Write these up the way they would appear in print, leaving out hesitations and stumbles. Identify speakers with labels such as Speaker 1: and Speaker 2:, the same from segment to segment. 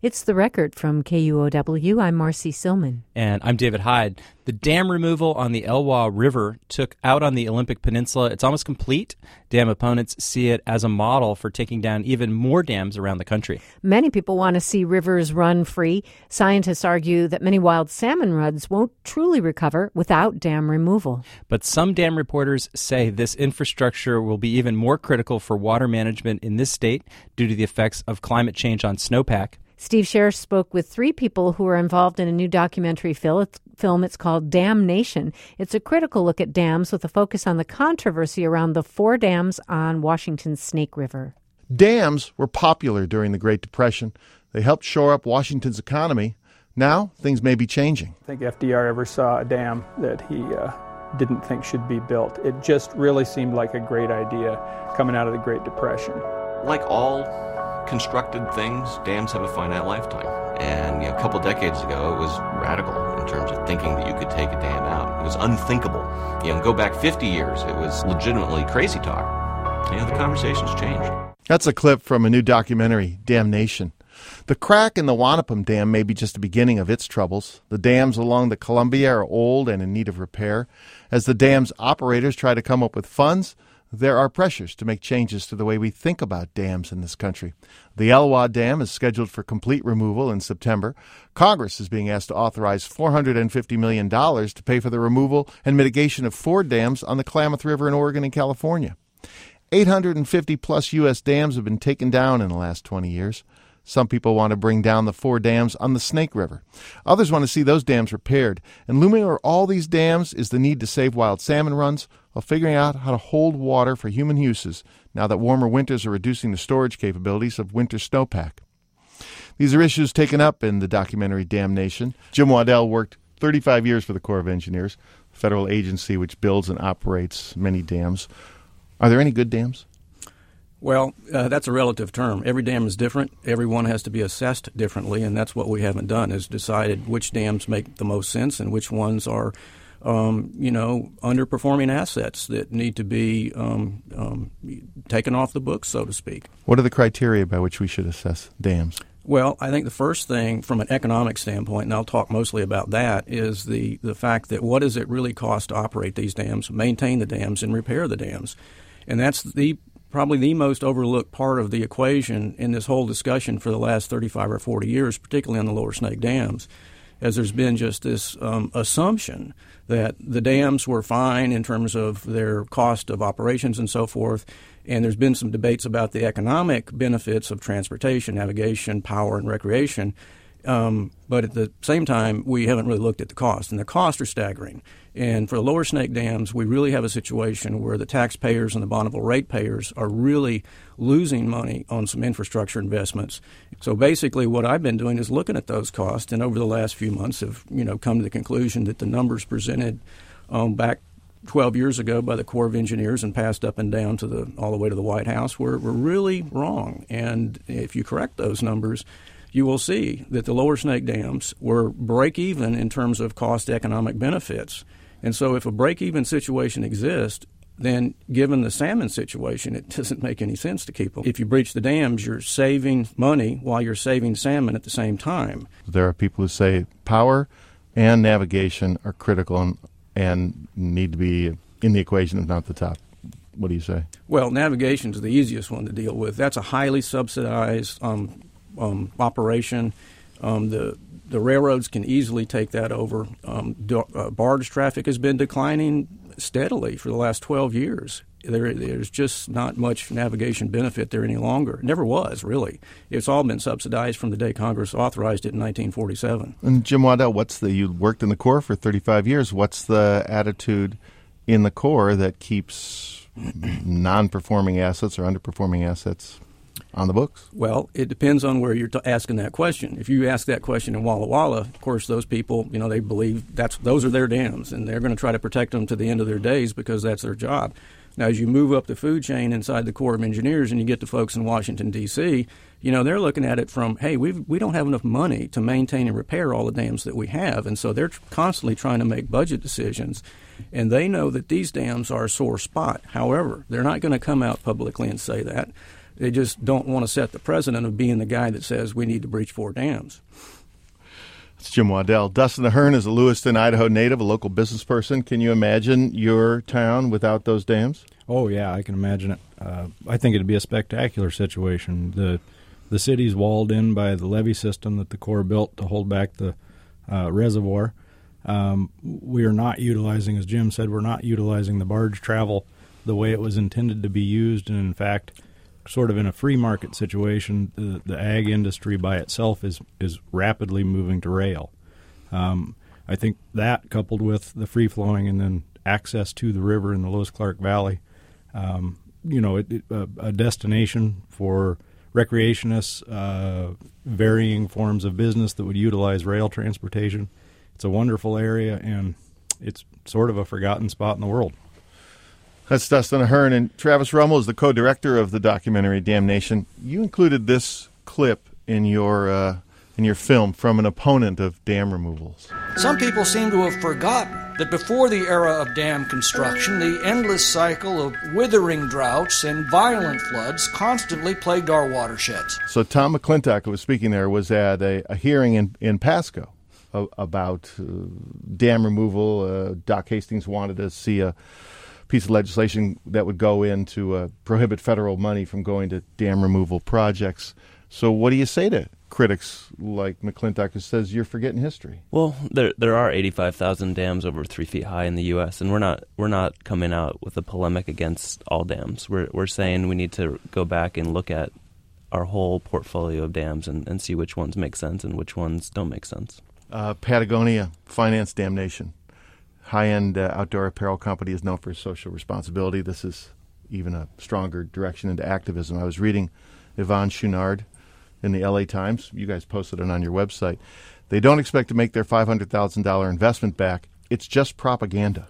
Speaker 1: It's The Record from KUOW. I'm Marcy Silman.
Speaker 2: And I'm David Hyde. The dam removal on the Elwha River took out on the Olympic Peninsula. It's almost complete. Dam opponents see it as a model for taking down even more dams around the country.
Speaker 1: Many people want to see rivers run free. Scientists argue that many wild salmon runs won't truly recover without dam removal.
Speaker 2: But some dam reporters say this infrastructure will be even more critical for water management in this state due to the effects of climate change on snowpack.
Speaker 1: Steve Scher spoke with three people who are involved in a new documentary film. It's called Dam Nation. It's a critical look at dams with a focus on the controversy around the 4 dams on Washington's Snake River.
Speaker 3: Dams were popular during the Great Depression. They helped shore up Washington's economy. Now, things may be changing.
Speaker 4: I think FDR ever saw a dam that he didn't think should be built. It just really seemed like a great idea coming out of the Great Depression.
Speaker 5: Like all constructed things, dams have a finite lifetime. And a couple decades ago, it was radical in terms of thinking that you could take a dam out. It was unthinkable. Go back 50 years, it was legitimately crazy talk. The conversation's changed.
Speaker 3: That's a clip from a new documentary, Dam Nation. The crack in the Wanapum Dam may be just the beginning of its troubles. The dams along the Columbia are old and in need of repair. As the dam's operators try to come up with funds, there are pressures to make changes to the way we think about dams in this country. The Elwha Dam is scheduled for complete removal in September. Congress is being asked to authorize $450 million to pay for the removal and mitigation of 4 dams on the Klamath River in Oregon and California. 850-plus U.S. dams have been taken down in the last 20 years. Some people want to bring down the 4 dams on the Snake River. Others want to see those dams repaired. And looming over all these dams is the need to save wild salmon runs while figuring out how to hold water for human uses now that warmer winters are reducing the storage capabilities of winter snowpack. These are issues taken up in the documentary Dam Nation. Jim Waddell worked 35 years for the Corps of Engineers, a federal agency which builds and operates many dams. Are there any good dams?
Speaker 6: Well, that's a relative term. Every dam is different. Every one has to be assessed differently, and that's what we haven't done, is decided which dams make the most sense and which ones are, underperforming assets that need to be taken off the books, so to speak.
Speaker 3: What are the criteria by which we should assess dams?
Speaker 6: Well, I think the first thing from an economic standpoint, and I'll talk mostly about that, is the fact that what does it really cost to operate these dams, maintain the dams, and repair the dams? And that's probably the most overlooked part of the equation in this whole discussion for the last 35 or 40 years, particularly on the Lower Snake dams, as there's been just this assumption that the dams were fine in terms of their cost of operations and so forth, and there's been some debates about the economic benefits of transportation, navigation, power, and recreation. But at the same time, we haven't really looked at the cost, and the costs are staggering. And for the Lower Snake dams, we really have a situation where the taxpayers and the Bonneville ratepayers are really losing money on some infrastructure investments. So basically what I've been doing is looking at those costs, and over the last few months have come to the conclusion that the numbers presented back 12 years ago by the Corps of Engineers and passed up and down to all the way to the White House were really wrong. And if you correct those numbers, you will see that the Lower Snake dams were break-even in terms of cost economic benefits. And so if a break-even situation exists, then given the salmon situation, it doesn't make any sense to keep them. If you breach the dams, you're saving money while you're saving salmon at the same time.
Speaker 3: There are people who say power and navigation are critical and need to be in the equation, if not the top. What do you say?
Speaker 6: Well, navigation is the easiest one to deal with. That's a highly subsidized operation. The railroads can easily take that over. Barge traffic has been declining steadily for the last 12 years. There's just not much navigation benefit there any longer. It never was, really. It's all been subsidized from the day Congress authorized it in 1947.
Speaker 3: And Jim Waddell, you worked in the Corps for 35 years. What's the attitude in the Corps that keeps non-performing assets or underperforming assets on the books?
Speaker 6: Well, it depends on where you're asking that question. If you ask that question in Walla Walla, of course, those people, they believe those are their dams, and they're going to try to protect them to the end of their days because that's their job. Now, as you move up the food chain inside the Corps of Engineers and you get to folks in Washington, D.C., they're looking at it from, hey, we don't have enough money to maintain and repair all the dams that we have. And so they're constantly trying to make budget decisions. And they know that these dams are a sore spot. However, they're not going to come out publicly and say that. They just don't want to set the precedent of being the guy that says we need to breach 4 dams.
Speaker 3: It's Jim Waddell. Dustin Ahern is a Lewiston, Idaho native, a local business person. Can you imagine your town without those dams?
Speaker 7: Oh, yeah, I can imagine it. I think it'd be a spectacular situation. The city's walled in by the levee system that the Corps built to hold back the reservoir. We are not utilizing, as Jim said, we're not utilizing the barge travel the way it was intended to be used. And, in fact, sort of in a free market situation, the ag industry by itself is rapidly moving to rail. I think that, coupled with the free-flowing and then access to the river in the Lewis-Clark Valley, a destination for recreationists, varying forms of business that would utilize rail transportation. It's a wonderful area, and it's sort of a forgotten spot in the world.
Speaker 3: That's Dustin Ahern, and Travis Rummel is the co-director of the documentary Damnation. You included this clip in your film from an opponent of dam removals.
Speaker 8: Some people seem to have forgotten that before the era of dam construction, the endless cycle of withering droughts and violent floods constantly plagued our watersheds.
Speaker 3: So Tom McClintock, who was speaking there, was at a hearing in Pasco about dam removal. Doc Hastings wanted to see a piece of legislation that would go in to prohibit federal money from going to dam removal projects. So what do you say to critics like McClintock, who says you're forgetting history?
Speaker 9: Well, there are 85,000 dams over 3 feet high in the U.S., and we're not coming out with a polemic against all dams. We're saying we need to go back and look at our whole portfolio of dams and see which ones make sense and which ones don't make sense.
Speaker 3: Patagonia financed Damnation. High-end outdoor apparel company is known for social responsibility. This is even a stronger direction into activism. I was reading Yvonne Chouinard in the LA Times. You guys posted it on your website. They don't expect to make their $500,000 investment back. It's just propaganda.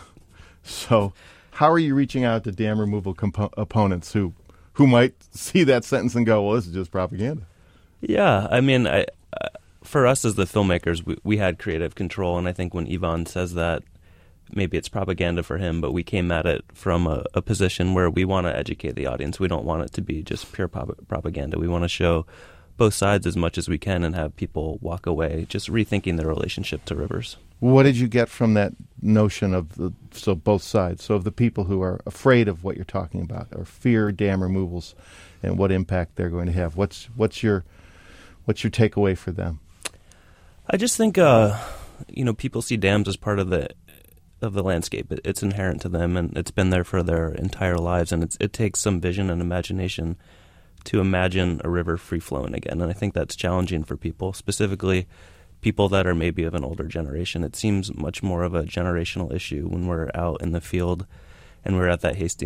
Speaker 3: So how are you reaching out to dam removal opponents who might see that sentence and go, well, this is just propaganda?
Speaker 9: Yeah, I mean, for us as the filmmakers, we had creative control, and I think when Yvonne says that, maybe it's propaganda for him, but we came at it from a position where we want to educate the audience. We don't want it to be just pure propaganda. We want to show both sides as much as we can and have people walk away just rethinking their relationship to rivers.
Speaker 3: What did you get from that notion of both sides? So of the people who are afraid of what you're talking about or fear dam removals and what impact they're going to have. What's your takeaway for them?
Speaker 9: I just think people see dams as part of the landscape. It's inherent to them, and it's been there for their entire lives. And it takes some vision and imagination to imagine a river free flowing again. And I think that's challenging for people, specifically people that are maybe of an older generation. It seems much more of a generational issue when we're out in the field, and we're at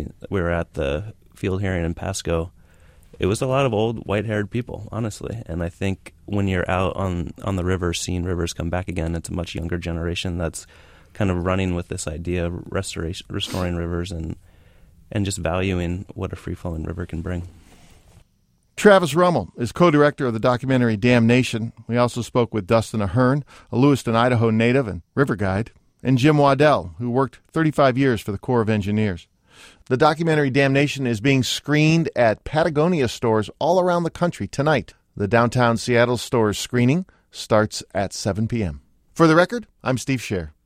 Speaker 9: the field hearing in Pasco. It was a lot of old, white-haired people, honestly. And I think when you're out on the river, seeing rivers come back again, it's a much younger generation that's kind of running with this idea of restoring rivers and just valuing what a free-flowing river can bring.
Speaker 3: Travis Rummel is co-director of the documentary Damnation. We also spoke with Dustin Ahern, a Lewiston, Idaho native and river guide, and Jim Waddell, who worked 35 years for the Corps of Engineers. The documentary Damnation is being screened at Patagonia stores all around the country tonight. The downtown Seattle store's screening starts at 7 p.m. For the record, I'm Steve Scher.